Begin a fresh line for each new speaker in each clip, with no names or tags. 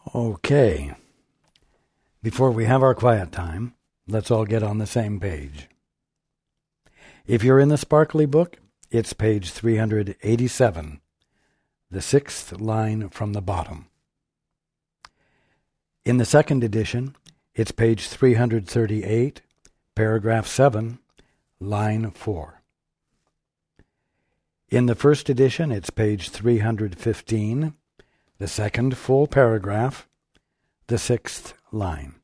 Okay. Before we have our quiet time, let's all get on the same page. If you're in the Sparkly book, it's page 387, the sixth line from the bottom. In the second edition, it's page 338, paragraph 7, line 4. In the first edition, it's page 315, the second full paragraph, the sixth line.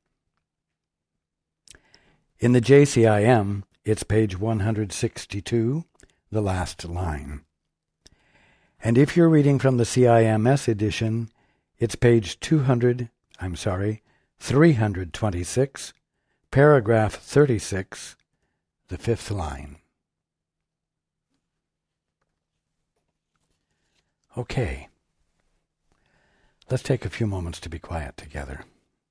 In the JCIM, it's page 162, the last line. And if you're reading from the CIMS edition, it's page 326, paragraph 36, the fifth line. Okay. Let's take a few moments to be quiet together.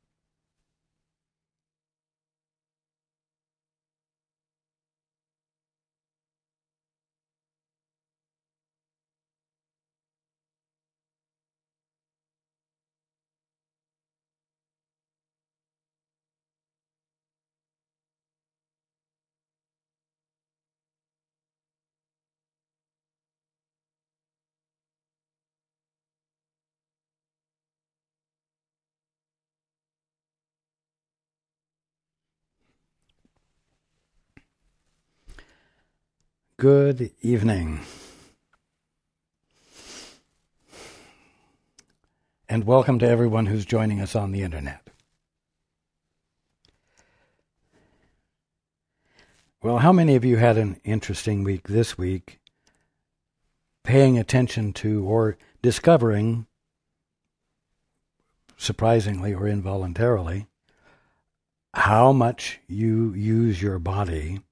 Good evening, and welcome to everyone who's joining us on the internet. Well, how many of you had an interesting week this week, paying attention to or discovering, surprisingly or involuntarily, how much you use your body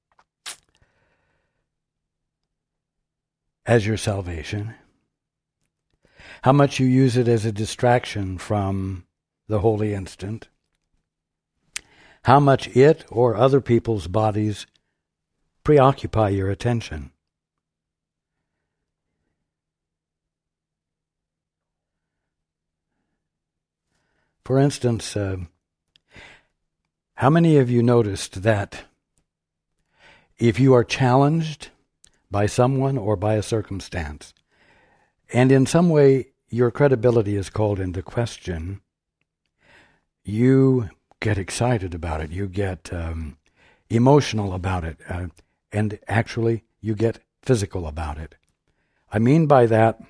as your salvation, how much you use it as a distraction from the holy instant, how much it or other people's bodies preoccupy your attention. For instance, how many of you noticed that if you are challenged by someone or by a circumstance, and in some way your credibility is called into question, you get excited about it, you get emotional about it, and actually you get physical about it. I mean by that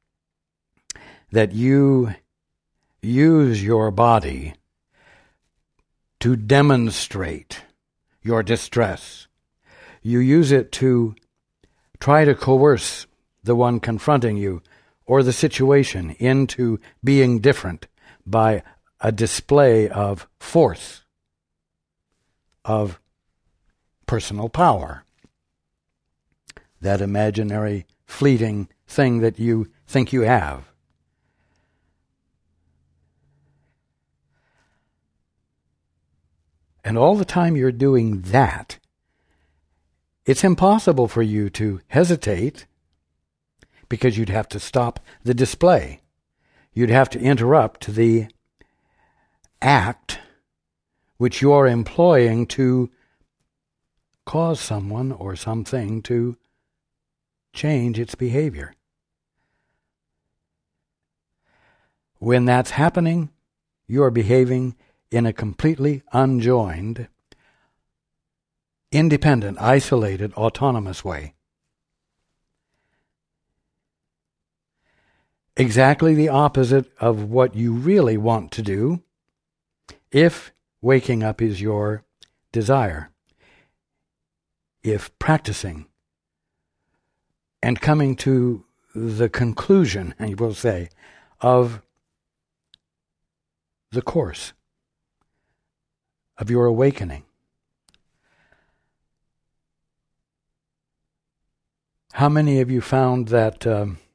you use your body to demonstrate your distress. You use it to try to coerce the one confronting you or the situation into being different by a display of force, of personal power, that imaginary, fleeting thing that you think you have. And all the time you're doing that, it's impossible for you to hesitate because you'd have to stop the display. You'd have to interrupt the act which you're employing to cause someone or something to change its behavior. When that's happening, you're behaving in a completely unjoined, independent, isolated, autonomous way. Exactly the opposite of what you really want to do if waking up is your desire. If practicing and coming to the conclusion, I will say, of the course of your awakening. How many of you found that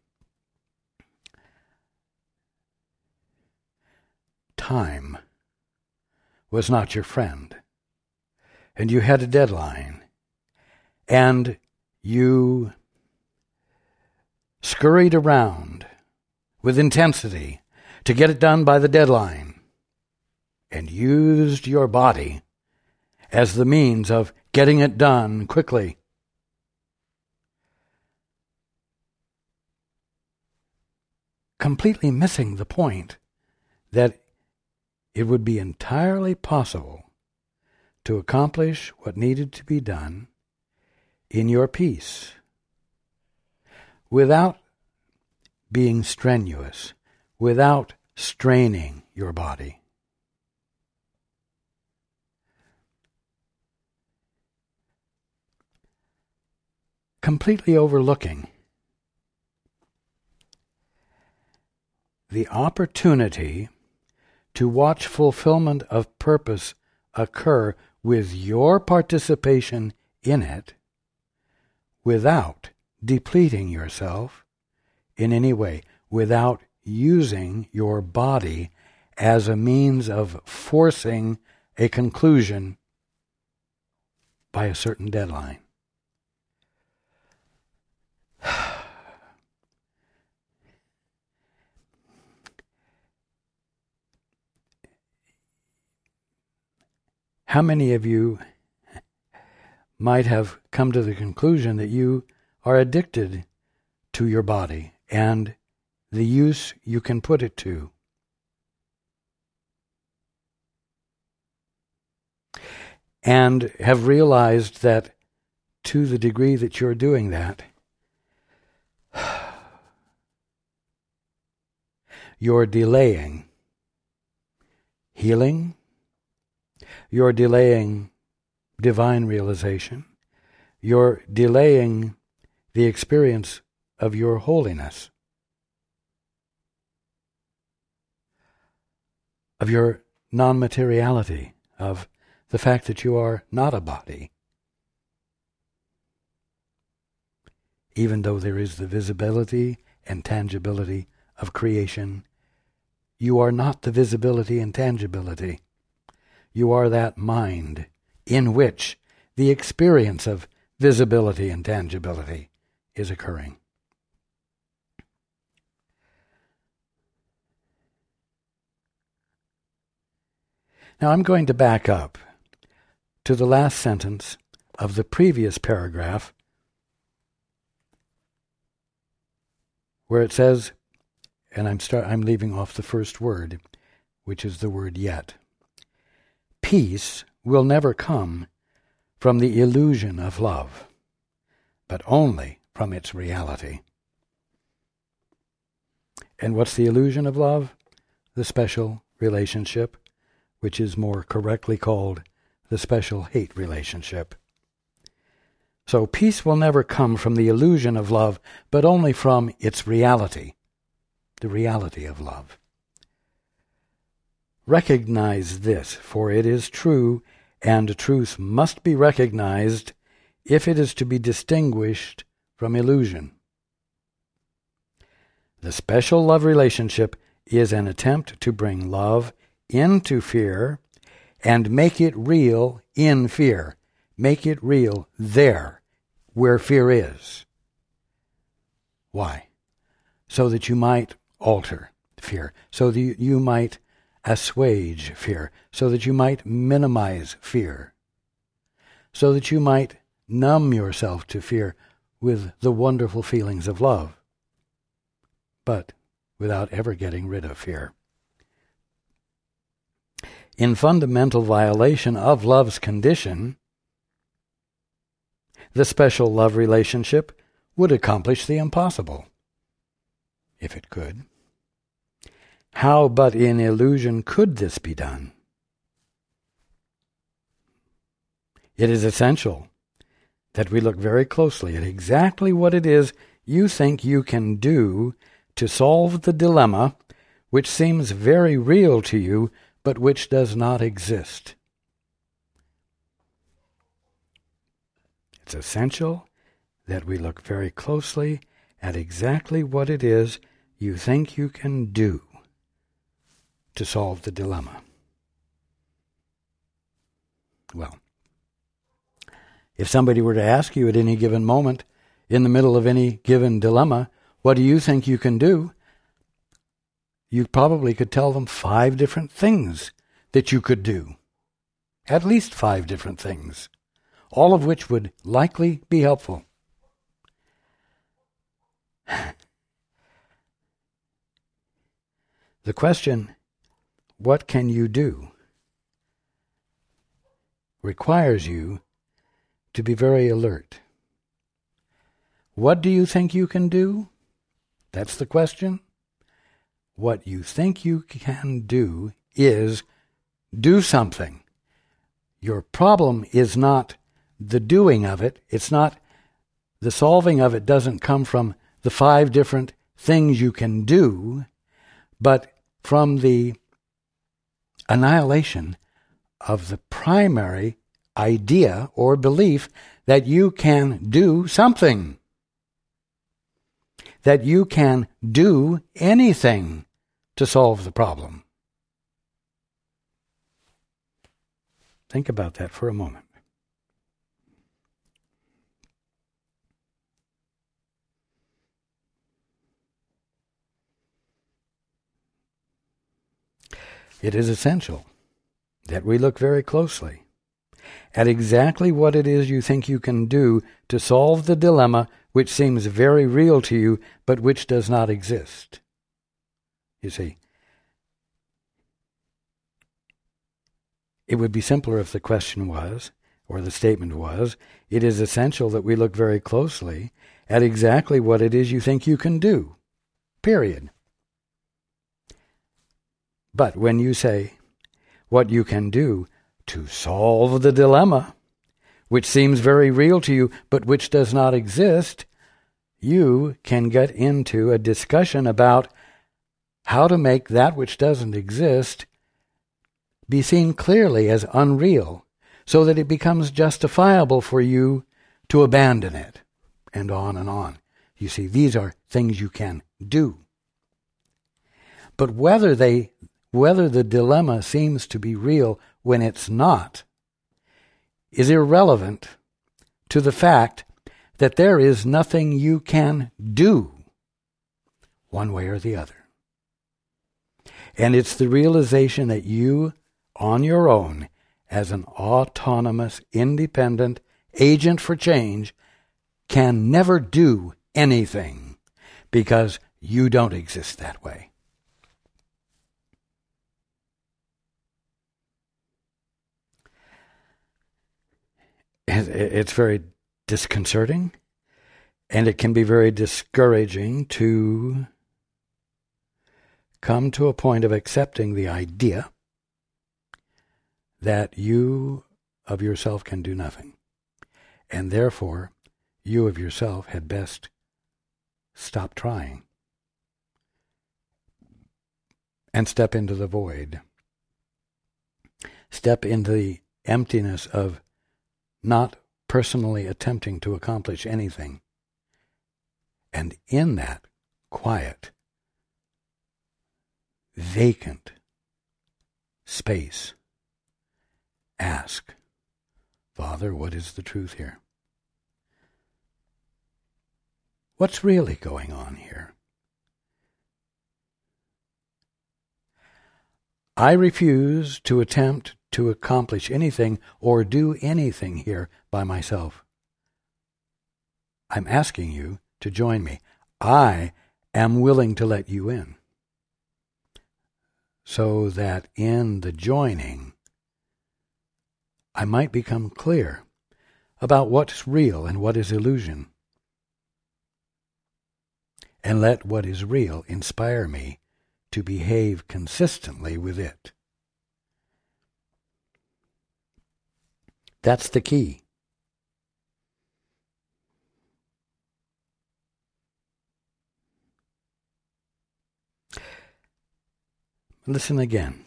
time was not your friend, and you had a deadline, and you scurried around with intensity to get it done by the deadline, and used your body as the means of getting it done quickly, completely missing the point that it would be entirely possible to accomplish what needed to be done in your peace without being strenuous, without straining your body. Completely overlooking the opportunity to watch fulfillment of purpose occur with your participation in it without depleting yourself in any way, without using your body as a means of forcing a conclusion by a certain deadline. How many of you might have come to the conclusion that you are addicted to your body and the use you can put it to? And have realized that to the degree that you're doing that, you're delaying healing, you're delaying divine realization, you're delaying the experience of your holiness, of your non-materiality, of the fact that you are not a body. Even though there is the visibility and tangibility of creation, you are not the visibility and tangibility. You are that mind in which the experience of visibility and tangibility is occurring. Now I'm going to back up to the last sentence of the previous paragraph, where it says, and I'm leaving off the first word, which is the word yet. Peace will never come from the illusion of love, but only from its reality. And what's the illusion of love? The special relationship, which is more correctly called the special hate relationship. So peace will never come from the illusion of love, but only from its reality, the reality of love. Recognize this, for it is true, and truth must be recognized if it is to be distinguished from illusion. The special love relationship is an attempt to bring love into fear and make it real in fear. Make it real there, where fear is. Why? So that you might alter fear, so that you might assuage fear, so that you might minimize fear, so that you might numb yourself to fear with the wonderful feelings of love, but without ever getting rid of fear. In fundamental violation of love's condition, the special love relationship would accomplish the impossible, if it could. How but in illusion could this be done? It is essential that we look very closely at exactly what it is you think you can do to solve the dilemma which seems very real to you, but which does not exist. It's essential that we look very closely at exactly what it is you think you can do to solve the dilemma. Well, if somebody were to ask you at any given moment, in the middle of any given dilemma, what do you think you can do? You probably could tell them 5 different things that you could do. At least 5 different things, all of which would likely be helpful. The question, what can you do, requires you to be very alert. What do you think you can do? That's the question. What you think you can do is do something. Your problem is not the doing of it. It's not the solving of it doesn't come from the 5 different things you can do, but from the annihilation of the primary idea or belief that you can do something, that you can do anything to solve the problem. Think about that for a moment. It is essential that we look very closely at exactly what it is you think you can do to solve the dilemma which seems very real to you, but which does not exist. You see, it would be simpler if the question was, or the statement was, it is essential that we look very closely at exactly what it is you think you can do. Period. But when you say what you can do to solve the dilemma, which seems very real to you, but which does not exist, you can get into a discussion about how to make that which doesn't exist be seen clearly as unreal, so that it becomes justifiable for you to abandon it, and on and on. You see, these are things you can do. But whether the dilemma seems to be real when it's not is irrelevant to the fact that there is nothing you can do one way or the other. And it's the realization that you, on your own, as an autonomous, independent agent for change, can never do anything because you don't exist that way. It's very disconcerting, and it can be very discouraging to come to a point of accepting the idea that you of yourself can do nothing, and therefore you of yourself had best stop trying and step into the void. Step into the emptiness of not personally attempting to accomplish anything. And in that quiet, vacant space, ask, Father, what is the truth here? What's really going on here? I refuse to attempt to accomplish anything or do anything here by myself. I'm asking you to join me. I am willing to let you in, so that in the joining I might become clear about what's real and what is illusion, and let what is real inspire me to behave consistently with it. That's the key. Listen again.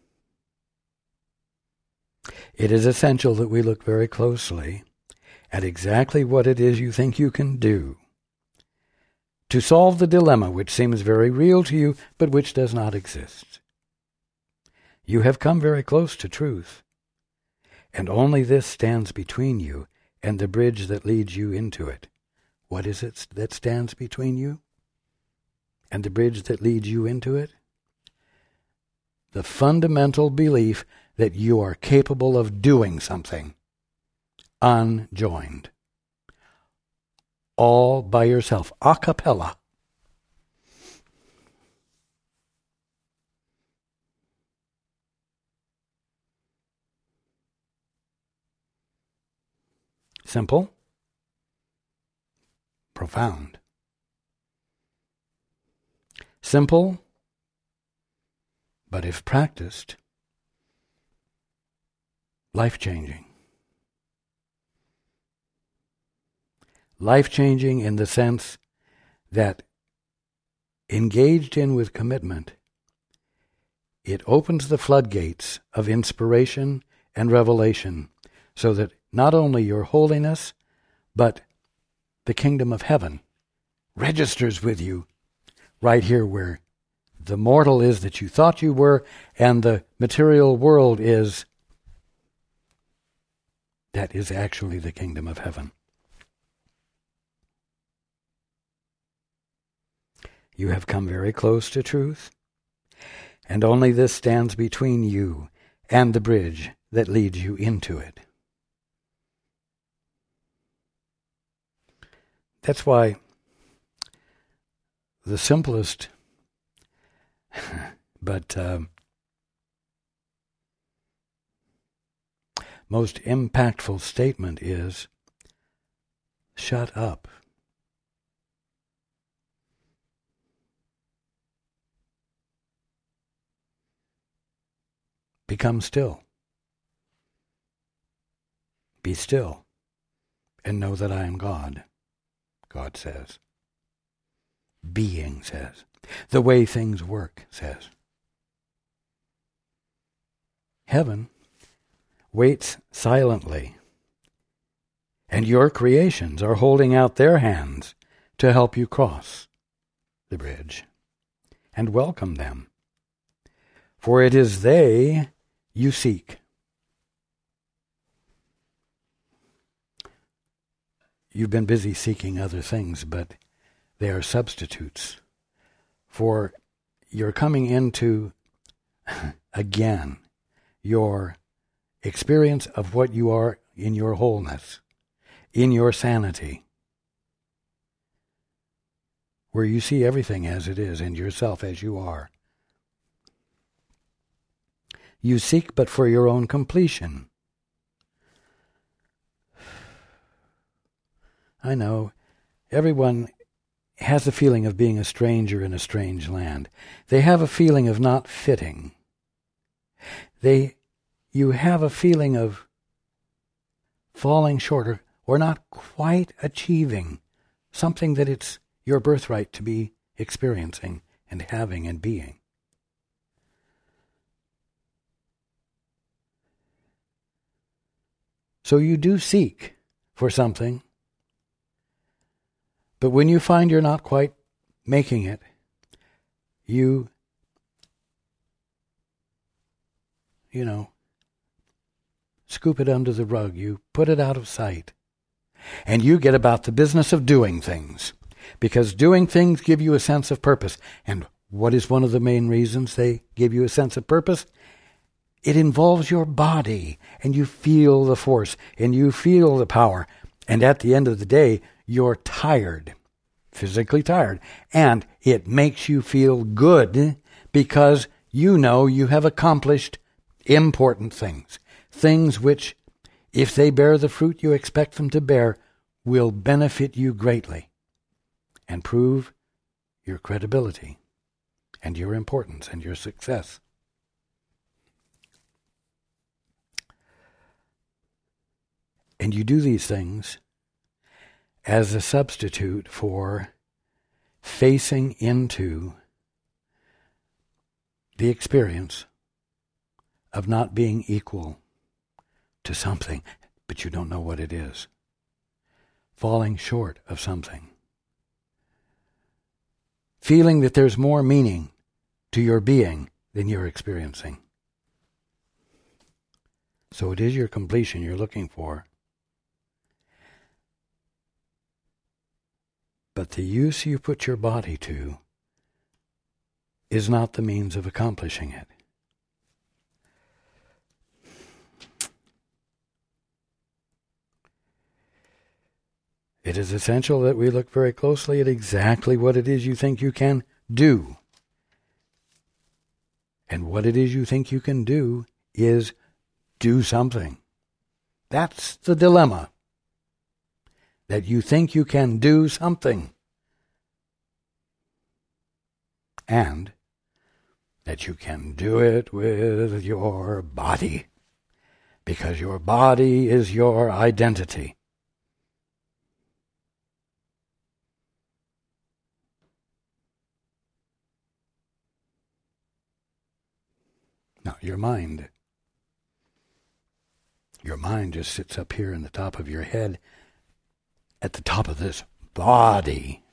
It is essential that we look very closely at exactly what it is you think you can do to solve the dilemma which seems very real to you, but which does not exist. You have come very close to truth, and only this stands between you and the bridge that leads you into it. What is it that stands between you and the bridge that leads you into it? the fundamental belief that you are capable of doing something, unjoined, all by yourself, a cappella. Simple, profound. Simple, but if practiced, life-changing. Life-changing in the sense that, engaged in with commitment, it opens the floodgates of inspiration and revelation so that not only your holiness, but the kingdom of heaven registers with you right here where the mortal is that you thought you were and the material world is. That is actually the kingdom of heaven. You have come very close to truth, and only this stands between you and the bridge that leads you into it. That's why the simplest but most impactful statement is, shut up. Become still. Be still and know that I am God, God says. Being says. The way things work says. Heaven waits silently, and your creations are holding out their hands to help you cross the bridge and welcome them. For it is they you seek. You've been busy seeking other things, but they are substitutes. For you're coming into, again, your experience of what you are in your wholeness, in your sanity, where you see everything as it is and yourself as you are. You seek but for your own completion. I know, everyone has a feeling of being a stranger in a strange land. They have a feeling of not fitting. You have a feeling of falling short or not quite achieving something that it's your birthright to be experiencing and having and being. So you do seek for something, but when you find you're not quite making it, you scoop it under the rug, you put it out of sight, and you get about the business of doing things, because doing things give you a sense of purpose. And what is one of the main reasons they give you a sense of purpose? It involves your body, and you feel the force, and you feel the power, and at the end of the day, you're tired, physically tired, and it makes you feel good because you know you have accomplished important things, things which, if they bear the fruit you expect them to bear, will benefit you greatly and prove your credibility and your importance and your success. And you do these things as a substitute for facing into the experience of not being equal to something, but you don't know what it is. Falling short of something. Feeling that there's more meaning to your being than you're experiencing. So it is your completion you're looking for. But the use you put your body to is not the means of accomplishing it. it is essential that we look very closely at exactly what it is you think you can do. And what it is you think you can do is do something. That's the dilemma. That you think you can do something. And that you can do it with your body. Because your body is your identity. Now, your mind just sits up here in the top of your head, at the top of this body.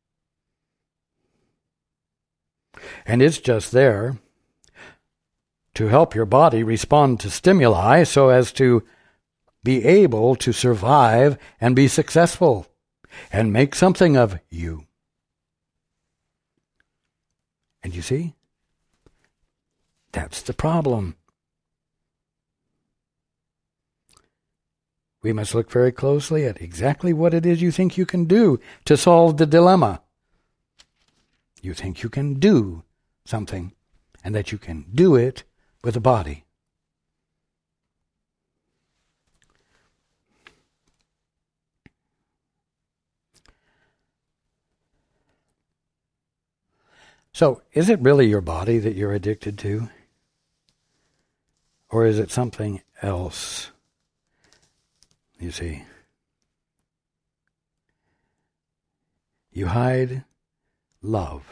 And it's just there to help your body respond to stimuli so as to be able to survive and be successful and make something of you. And you see? That's the problem. We must look very closely at exactly what it is you think you can do to solve the dilemma. You think you can do something, and that you can do it with a body. So, is it really your body that you're addicted to? Or is it something else? You see, you hide love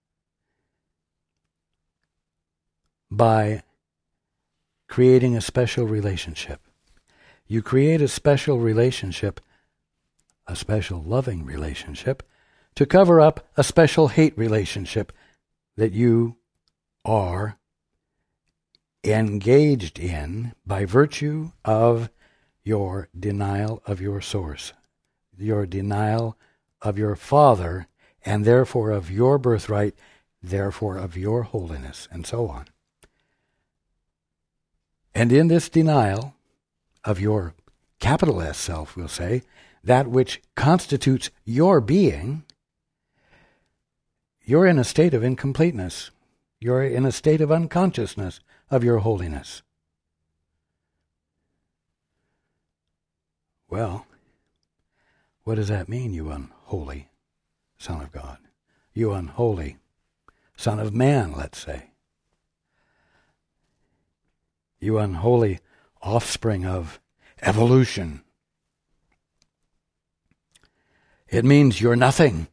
by creating a special relationship. You create a special relationship, a special loving relationship, to cover up a special hate relationship that you are engaged in by virtue of your denial of your source, your denial of your Father, and therefore of your birthright, therefore of your holiness, and so on. And in this denial of your capital S self, we'll say, that which constitutes your being, you're in a state of incompleteness. You're in a state of unconsciousness of your holiness. Well, what does that mean, you unholy Son of God? You unholy Son of Man, let's say. You unholy offspring of evolution. It means you're nothing.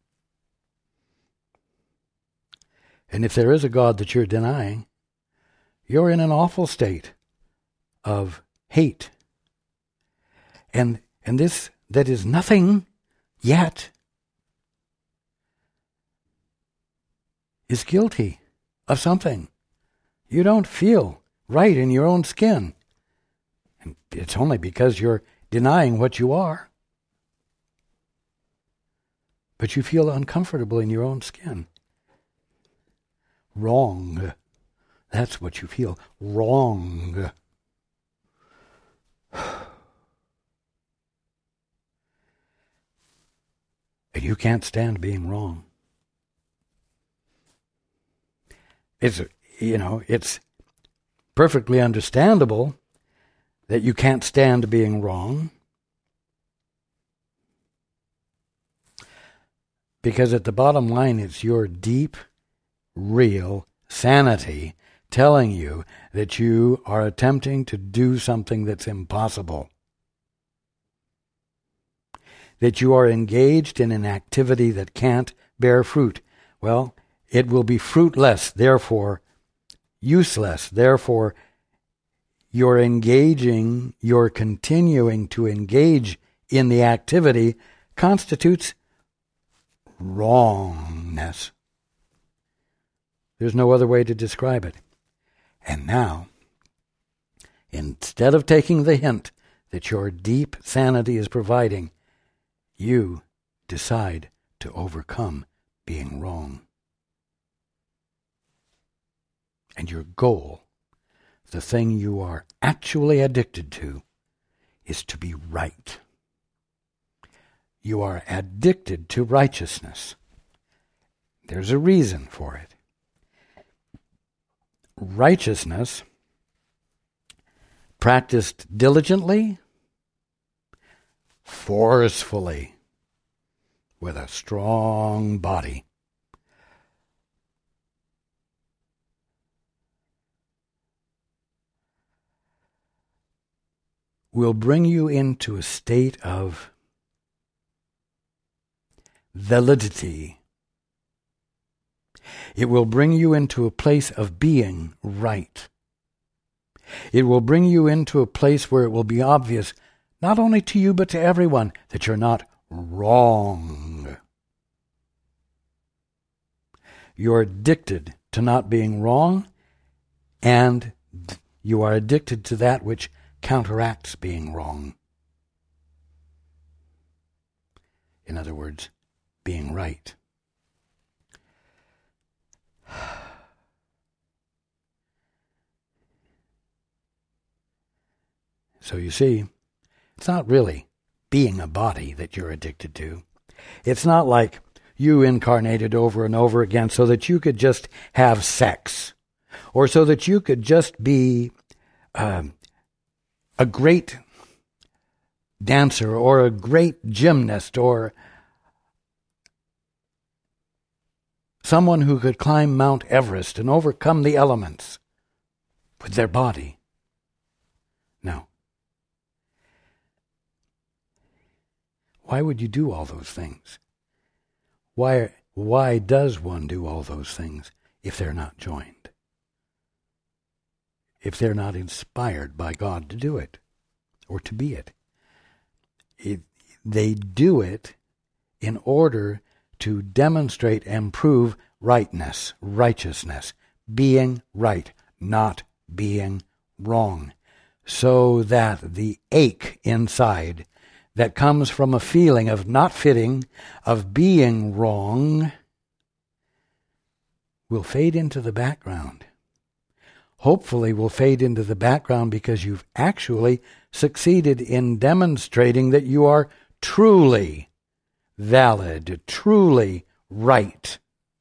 And if there is a God that you're denying, you're in an awful state of hate. And this that is nothing yet is guilty of something. You don't feel right in your own skin. And it's only because you're denying what you are. But you feel uncomfortable in your own skin. Wrong. That's what you feel. Wrong. And you can't stand being wrong. It's perfectly understandable that you can't stand being wrong. Because at the bottom line, it's your deep, real sanity telling you that you are attempting to do something that's impossible. That you are engaged in an activity that can't bear fruit. Well, it will be fruitless, therefore useless. Therefore, you're continuing to engage in the activity constitutes wrongness. There's no other way to describe it. And now, instead of taking the hint that your deep sanity is providing, you decide to overcome being wrong. And your goal, the thing you are actually addicted to, is to be right. you are addicted to righteousness. There's a reason for it. Righteousness, practiced diligently, forcefully, with a strong body, will bring you into a state of validity. It will bring you into a place of being right. It will bring you into a place where it will be obvious, not only to you but to everyone, that you're not wrong. You're addicted to not being wrong, and you are addicted to that which counteracts being wrong. In other words, being right. So you see, it's not really being a body that you're addicted to. It's not like you incarnated over and over again so that you could just have sex, or so that you could just be a great dancer or a great gymnast or someone who could climb Mount Everest and overcome the elements with their body. No. Why would you do all those things? Why does one do all those things if they're not joined? If they're not inspired by God to do it or to be it? They do it in order to demonstrate and prove rightness, righteousness, being right, not being wrong, so that the ache inside that comes from a feeling of not fitting, of being wrong, will fade into the background. Hopefully will fade into the background because you've actually succeeded in demonstrating that you are truly valid, truly right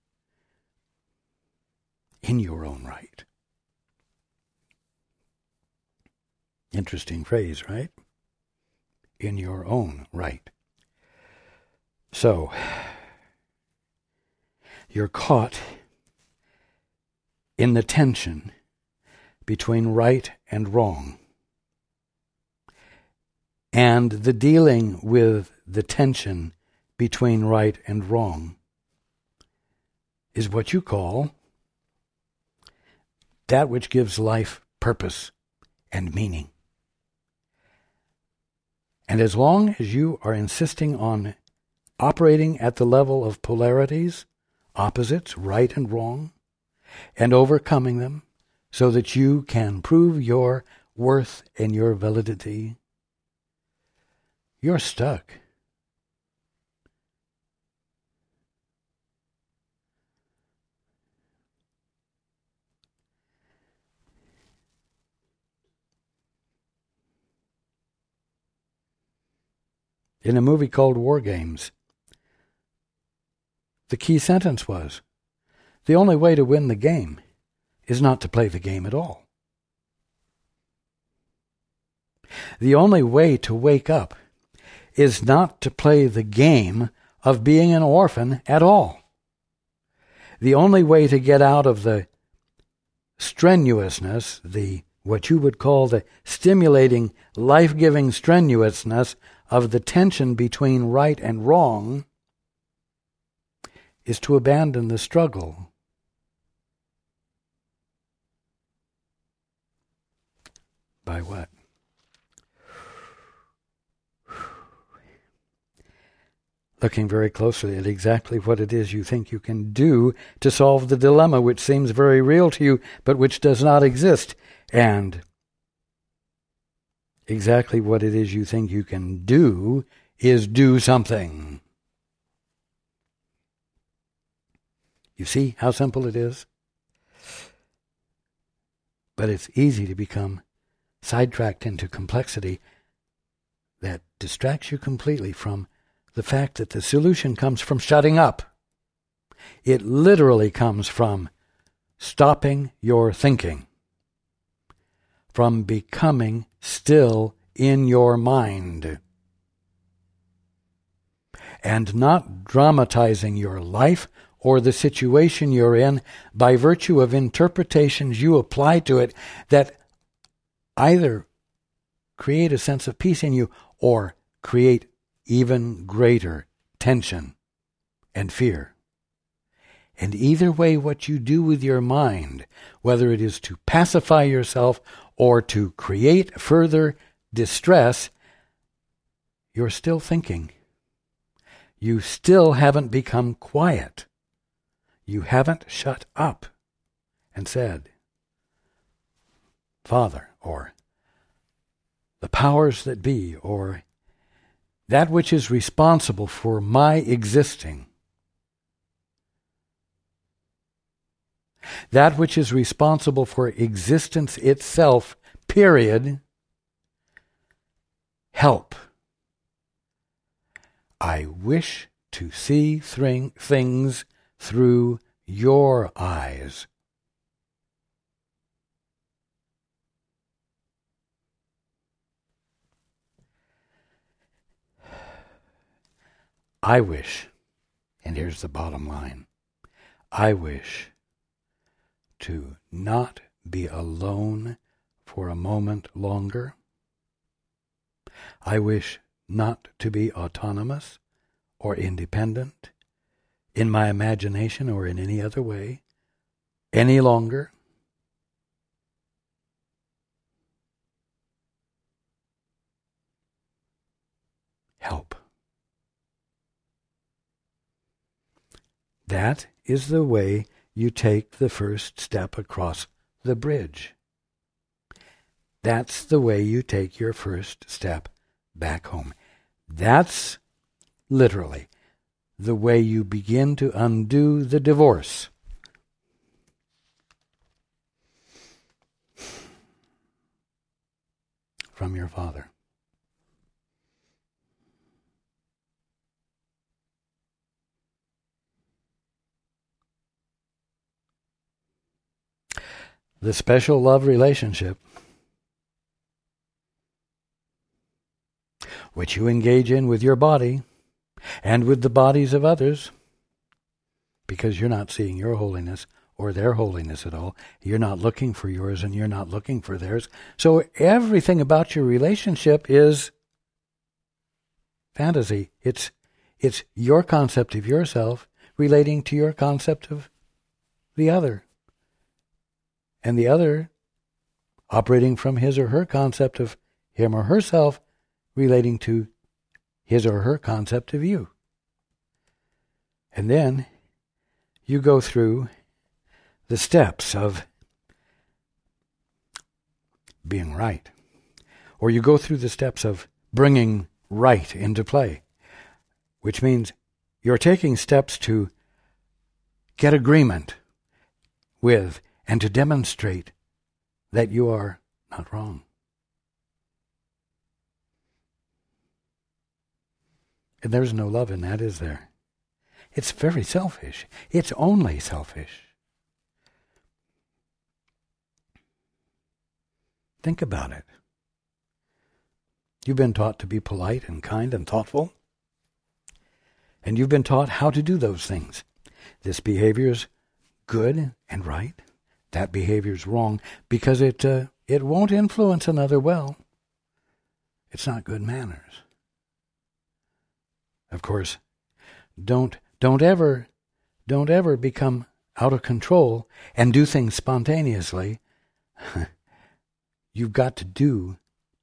in your own right. Interesting phrase, right? In your own right. So, you're caught in the tension between right and wrong. And the dealing with the tension between right and wrong is what you call that which gives life purpose and meaning. And as long as you are insisting on operating at the level of polarities, opposites, right and wrong, and overcoming them so that you can prove your worth and your validity, you're stuck. In a movie called War Games, the key sentence was, the only way to win the game is not to play the game at all. The only way to wake up is not to play the game of being an orphan at all. The only way to get out of the strenuousness, what you would call the stimulating, life-giving strenuousness of the tension between right and wrong, is to abandon the struggle. By what? Looking very closely at exactly what it is you think you can do to solve the dilemma which seems very real to you, but which does not exist, and exactly what it is you think you can do is do something. You see how simple it is? But it's easy to become sidetracked into complexity that distracts you completely from the fact that the solution comes from shutting up. It literally comes from stopping your thinking, from becoming still in your mind, and not dramatizing your life or the situation you're in by virtue of interpretations you apply to it that either create a sense of peace in you or create even greater tension and fear. And either way, what you do with your mind, whether it is to pacify yourself or to create further distress, you're still thinking. You still haven't become quiet. You haven't shut up and said, Father, or the powers that be, or that which is responsible for my existing, that which is responsible for existence itself, period, help. I wish to see things through your eyes. I wish, and here's the bottom line, I wish to not be alone for a moment longer. I wish not to be autonomous or independent in my imagination or in any other way any longer. Help. That is the way you take the first step across the bridge. That's the way you take your first step back home. That's literally the way you begin to undo the divorce. From your father. The special love relationship which you engage in with your body and with the bodies of others, because you're not seeing your holiness or their holiness at all. You're not looking for yours and you're not looking for theirs. So everything about your relationship is fantasy. It's your concept of yourself relating to your concept of the other. And the other operating from his or her concept of him or herself relating to his or her concept of you. And then you go through the steps of being right. Or you go through the steps of bringing right into play, which means you're taking steps to get agreement with and to demonstrate that you are not wrong. And there's no love in that, is there? It's very selfish. It's only selfish. Think about it. You've been taught to be polite and kind and thoughtful. And you've been taught how to do those things. This behavior's good and right. That behavior's wrong because it won't influence another well. It's not good manners. Of course, don't ever become out of control and do things spontaneously. You've got to do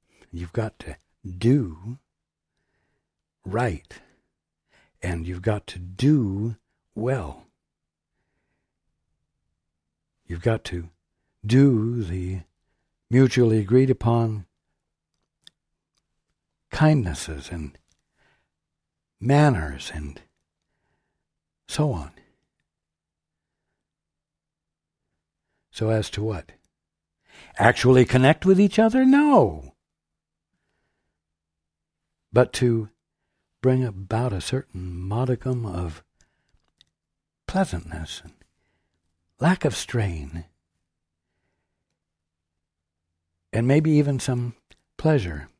right, and you've got to do well. You've got to do the mutually agreed upon kindnesses and manners and so on. So as to what? Actually connect with each other? No. But to bring about a certain modicum of pleasantness and lack of strain, and maybe even some pleasure,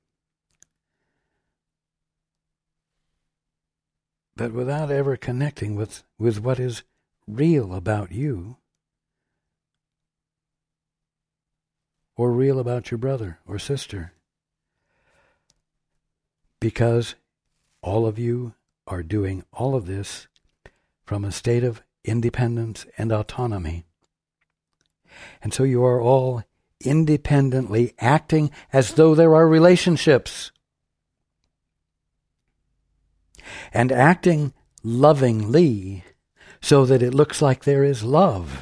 but without ever connecting with what is real about you, or real about your brother or sister, because all of you are doing all of this from a state of independence and autonomy. And so you are all independently acting as though there are relationships, and acting lovingly so that it looks like there is love.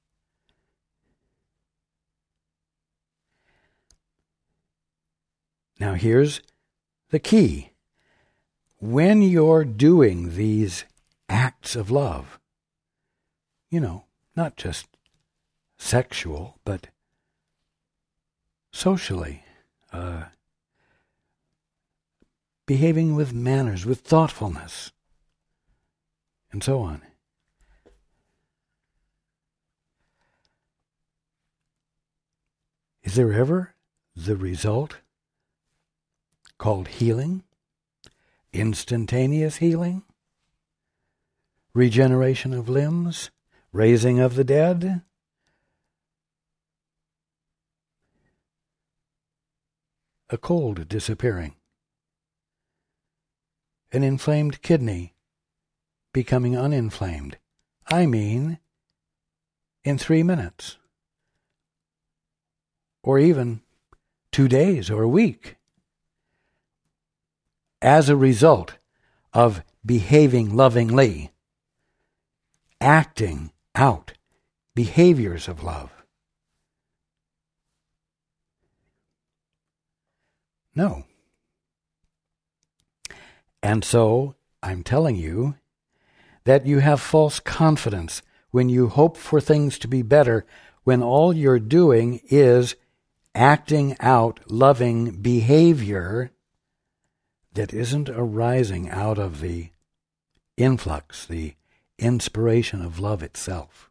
Now here's the key. When you're doing these acts of love, not just sexual, but socially, behaving with manners, with thoughtfulness, and so on. Is there ever the result called healing, instantaneous healing, regeneration of limbs, raising of the dead? A cold disappearing, an inflamed kidney becoming uninflamed. I mean, in 3 minutes, or even 2 days or a week, as a result of behaving lovingly, acting out behaviors of love. No. And so, I'm telling you that you have false confidence when you hope for things to be better, when all you're doing is acting out loving behavior that isn't arising out of the influx, the inspiration of love itself.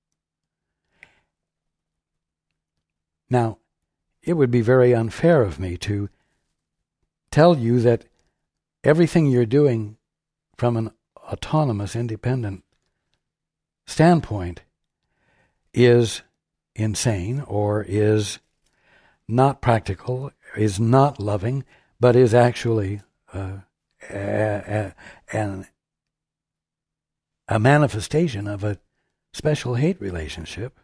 Now, it would be very unfair of me to tell you that everything you're doing from an autonomous, independent standpoint is insane, or is not practical, is not loving, but is actually a manifestation of a special hate relationship,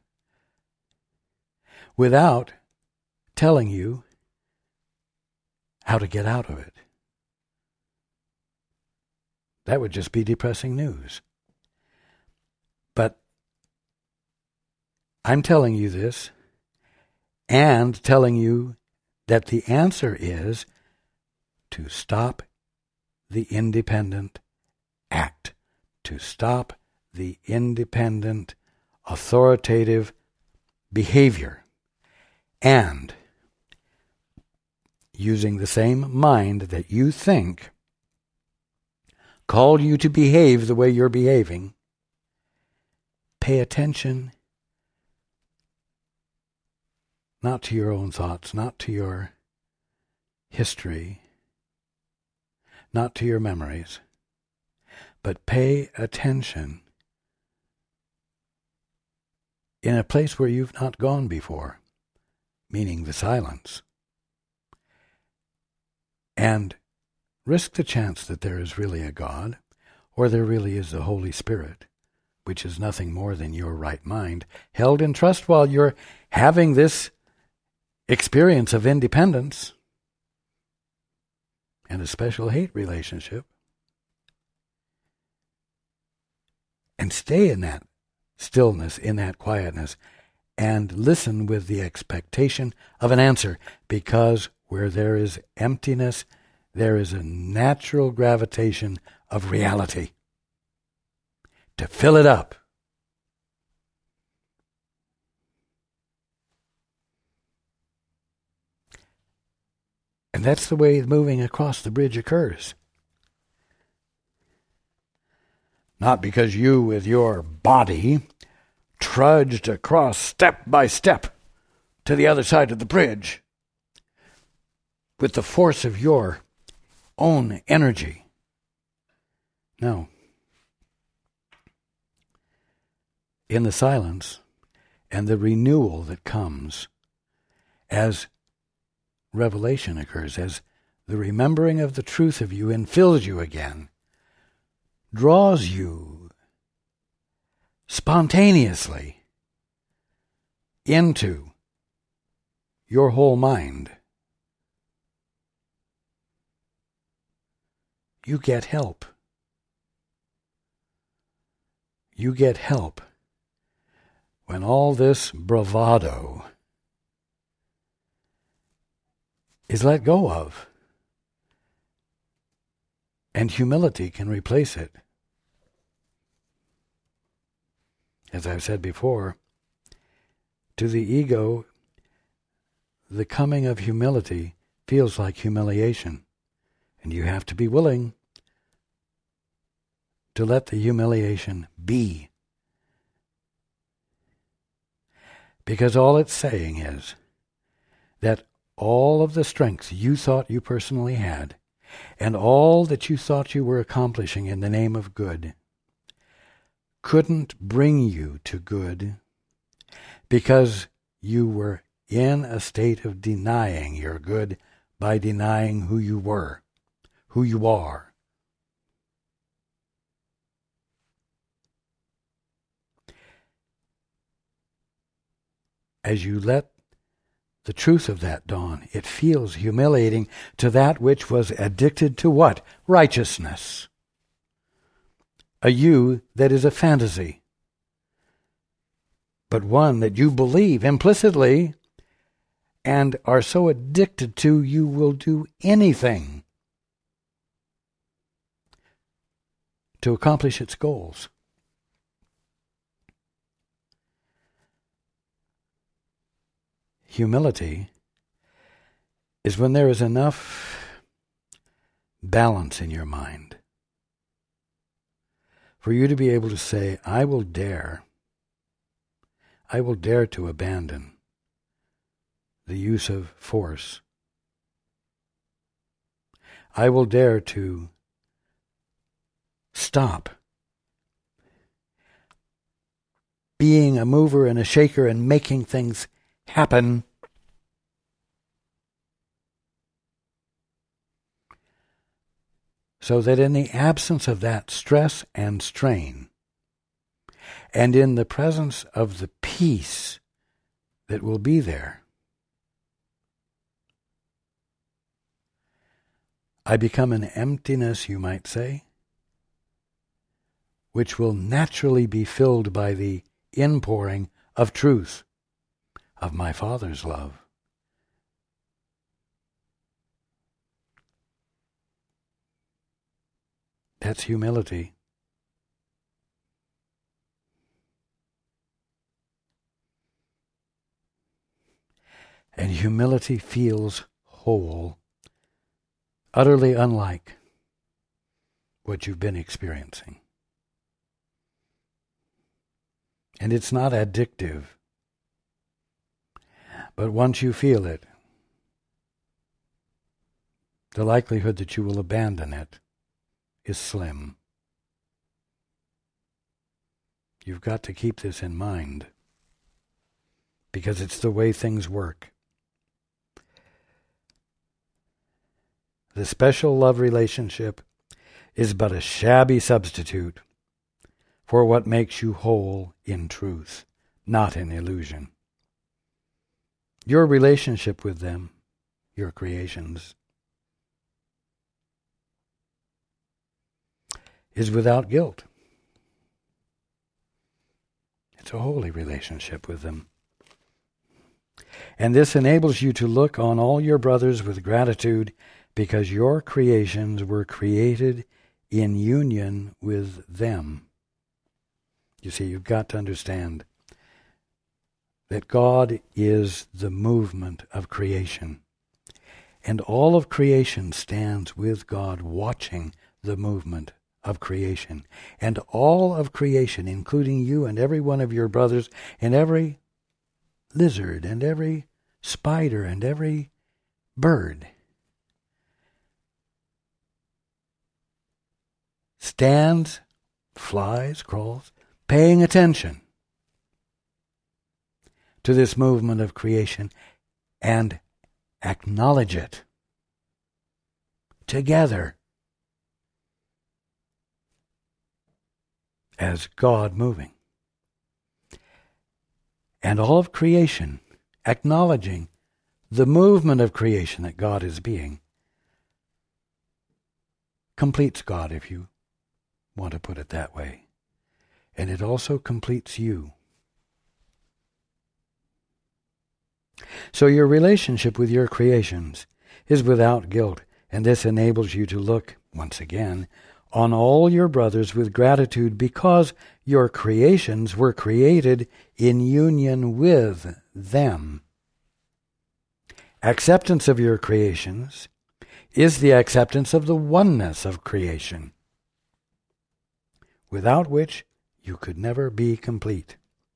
without telling you how to get out of it. That would just be depressing news. But I'm telling you this, and telling you that the answer is to stop the independent act, to stop the independent, authoritative behavior, and using the same mind that you think called you to behave the way you're behaving, pay attention not to your own thoughts, not to your history, not to your memories, but pay attention in a place where you've not gone before, meaning the silence, and risk the chance that there is really a God, or there really is the Holy Spirit, which is nothing more than your right mind, held in trust while you're having this experience of independence and a special hate relationship. And stay in that stillness, in that quietness, and listen with the expectation of an answer, because where there is emptiness, there is a natural gravitation of reality to fill it up. And that's the way moving across the bridge occurs. Not because you, with your body, trudged across step by step to the other side of the bridge with the force of your own energy. No. In the silence and the renewal that comes as revelation occurs, as the remembering of the truth of you infills you again, draws you spontaneously into your whole mind, you get help. You get help when all this bravado is let go of, and humility can replace it. As I've said before, to the ego, the coming of humility feels like humiliation, and you have to be willing to let the humiliation be. Because all it's saying is that all of the strength you thought you personally had, and all that you thought you were accomplishing in the name of good, couldn't bring you to good because you were in a state of denying your good by denying who you were, who you are. As you let the truth of that dawn, it feels humiliating to that which was addicted to what? Righteousness. A you that is a fantasy, but one that you believe implicitly and are so addicted to you will do anything to accomplish its goals. Humility is when there is enough balance in your mind for you to be able to say, I will dare to abandon the use of force. I will dare to stop being a mover and a shaker and making things happen. So that in the absence of that stress and strain, and in the presence of the peace that will be there, I become an emptiness, you might say, which will naturally be filled by the inpouring of truth, of my Father's love. That's humility. And humility feels whole, utterly unlike what you've been experiencing. And it's not addictive. But once you feel it, the likelihood that you will abandon it is slim. You've got to keep this in mind, because it's the way things work. The special love relationship is but a shabby substitute for what makes you whole in truth, not in illusion. Your relationship with them, your creations, is without guilt. It's a holy relationship with them. And this enables you to look on all your brothers with gratitude, because your creations were created in union with them. You see, you've got to understand that God is the movement of creation. And all of creation stands with God, watching the movement of creation. And all of creation, including you and every one of your brothers, and every lizard, and every spider, and every bird, stands, flies, crawls, paying attention to this movement of creation and acknowledge it together as God moving. And all of creation acknowledging the movement of creation that God is being completes God, if you want to put it that way. And it also completes you. So your relationship with your creations is without guilt, and this enables you to look, once again, on all your brothers with gratitude because your creations were created in union with them. Acceptance of your creations is the acceptance of the oneness of creation, without which you could never be complete.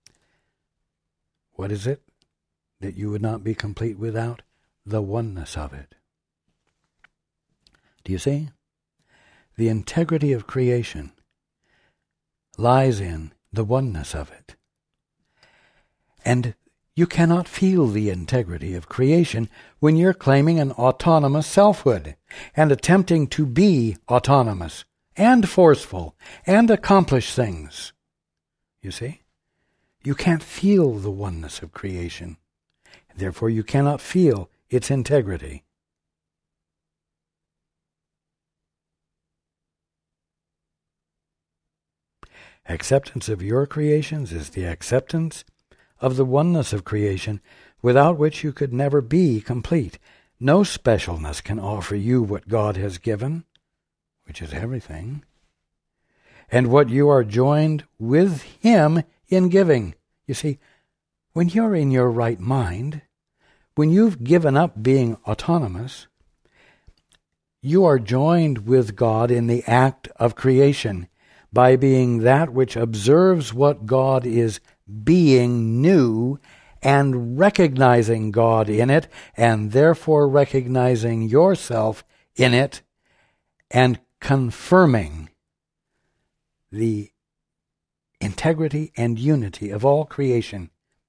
What is it that you would not be complete without? The oneness of it. Do you see? The integrity of creation lies in the oneness of it. And you cannot feel the integrity of creation when you're claiming an autonomous selfhood and attempting to be autonomous and forceful and accomplish things. You see? You can't feel the oneness of creation. Therefore, you cannot feel its integrity. Acceptance of your creations is the acceptance of the oneness of creation, without which you could never be complete. No specialness can offer you what God has given, which is everything, and what you are joined with Him in giving. You see, when you're in your right mind, when you've given up being autonomous, you are joined with God in the act of creation by being that which observes what God is being new and recognizing God in it, and therefore recognizing yourself in it and confirming the integrity and unity of all creation.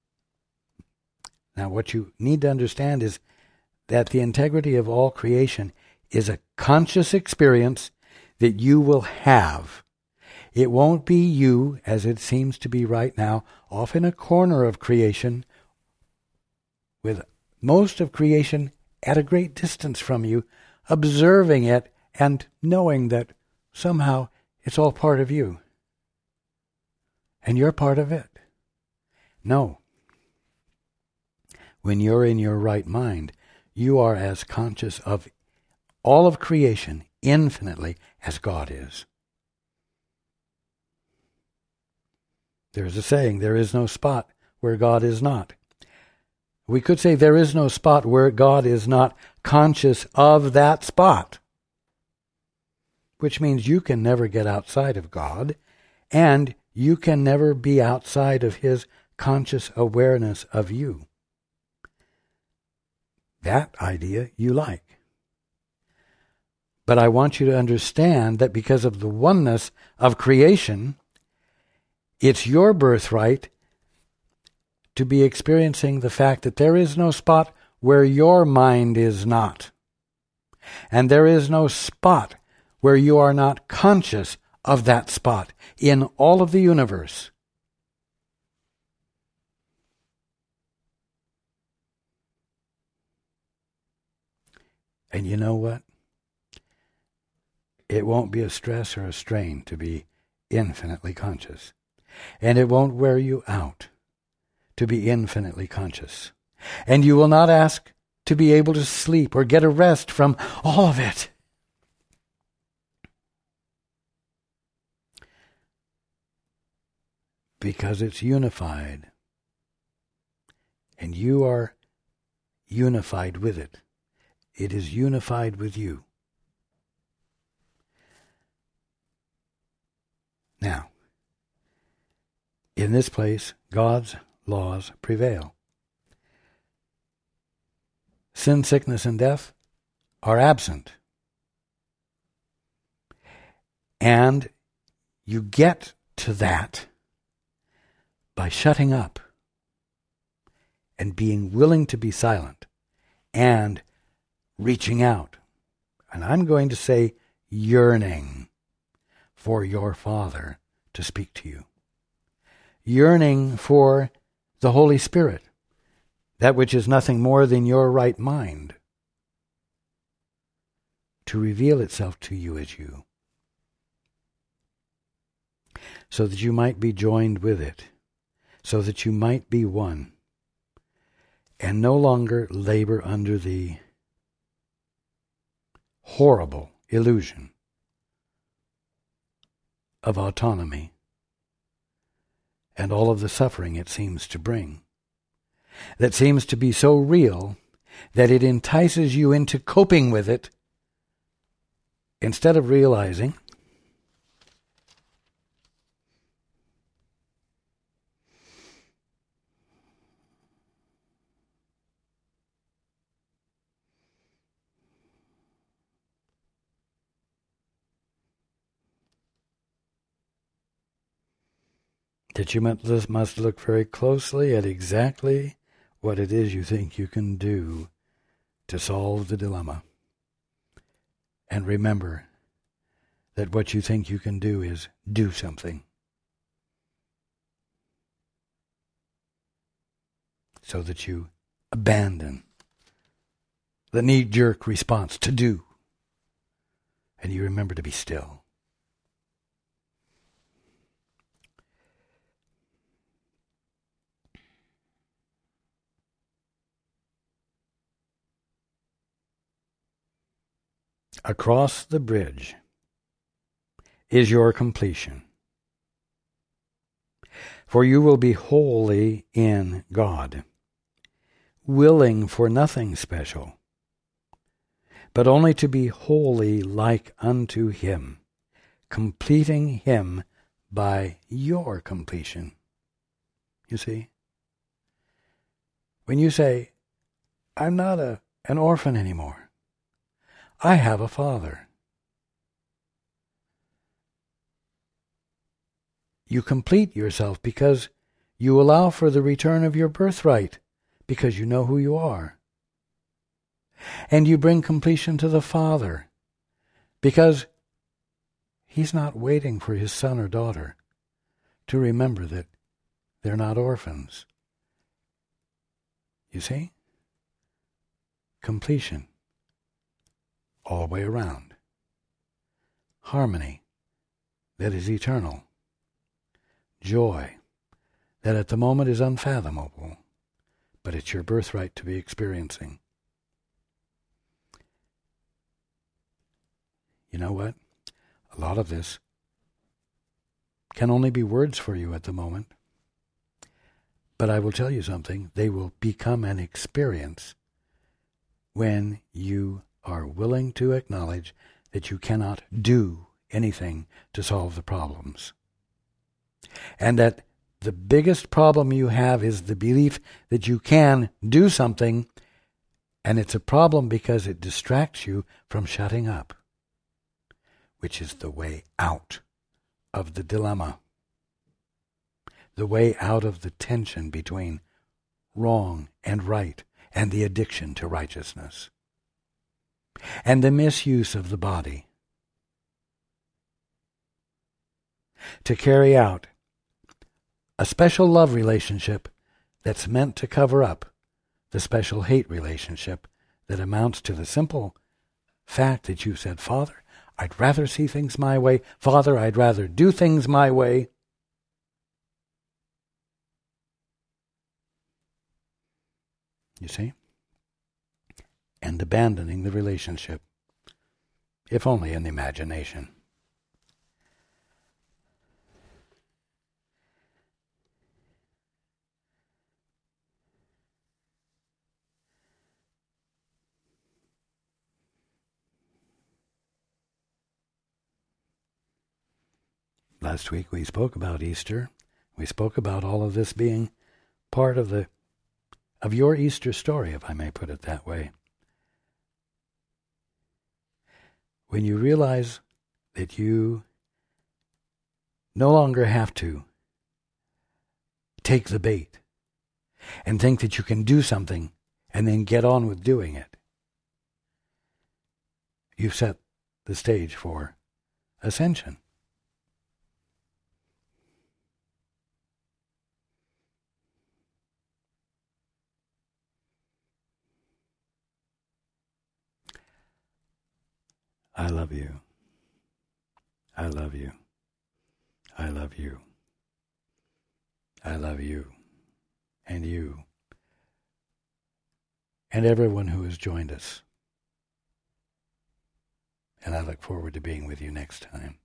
Now, what you need to understand is that the integrity of all creation is a conscious experience that you will have. It won't be you, as it seems to be right now, off in a corner of creation, with most of creation at a great distance from you, observing it and knowing that somehow it's all part of you. And you're part of it. No. When you're in your right mind, you are as conscious of all of creation infinitely as God is. There's a saying, there is no spot where God is not. We could say there is no spot where God is not conscious of that spot, which means you can never get outside of God, and you can never be outside of His conscious awareness of you. That idea you like. But I want you to understand that because of the oneness of creation, it's your birthright to be experiencing the fact that there is no spot where your mind is not. And there is no spot where you are not conscious of that spot in all of the universe. And you know what? It won't be a stress or a strain to be infinitely conscious. And it won't wear you out to be infinitely conscious. And you will not ask to be able to sleep or get a rest from all of it. Because it's unified. And you are unified with it. It is unified with you. Now, in this place, God's laws prevail. Sin, sickness, and death are absent. And you get to that by shutting up and being willing to be silent and reaching out. And I'm going to say yearning for your Father to speak to you. Yearning for the Holy Spirit, that which is nothing more than your right mind, to reveal itself to you as you, so that you might be joined with it, so that you might be one, and no longer labor under the horrible illusion of autonomy and all of the suffering it seems to bring, that seems to be so real that it entices you into coping with it instead of realizing that you must look very closely at exactly what it is you think you can do to solve the dilemma. And remember that what you think you can do is do something. So that you abandon the knee-jerk response to do. And you remember to be still. Across the bridge is your completion. For you will be wholly in God, willing for nothing special, but only to be wholly like unto Him, completing Him by your completion. You see? When you say, I'm not an orphan anymore, I have a Father. You complete yourself because you allow for the return of your birthright, because you know who you are. And you bring completion to the Father, because He's not waiting for His son or daughter to remember that they're not orphans. You see? Completion. All the way around. Harmony that is eternal. Joy that at the moment is unfathomable, but it's your birthright to be experiencing. You know what? A lot of this can only be words for you at the moment. But I will tell you something. They will become an experience when you are willing to acknowledge that you cannot do anything to solve the problems. And that the biggest problem you have is the belief that you can do something, and it's a problem because it distracts you from shutting up, which is the way out of the dilemma, the way out of the tension between wrong and right, and the addiction to righteousness, and the misuse of the body to carry out a special love relationship that's meant to cover up the special hate relationship that amounts to the simple fact that you said, Father, I'd rather see things my way. Father, I'd rather do things my way. You see? And abandoning the relationship, if only in the imagination. Last week we spoke about Easter. We spoke about all of this being part of your Easter story, if I may put it that way. When you realize that you no longer have to take the bait and think that you can do something and then get on with doing it, you've set the stage for ascension. I love you. I love you. I love you. I love you. And you. And everyone who has joined us. And I look forward to being with you next time.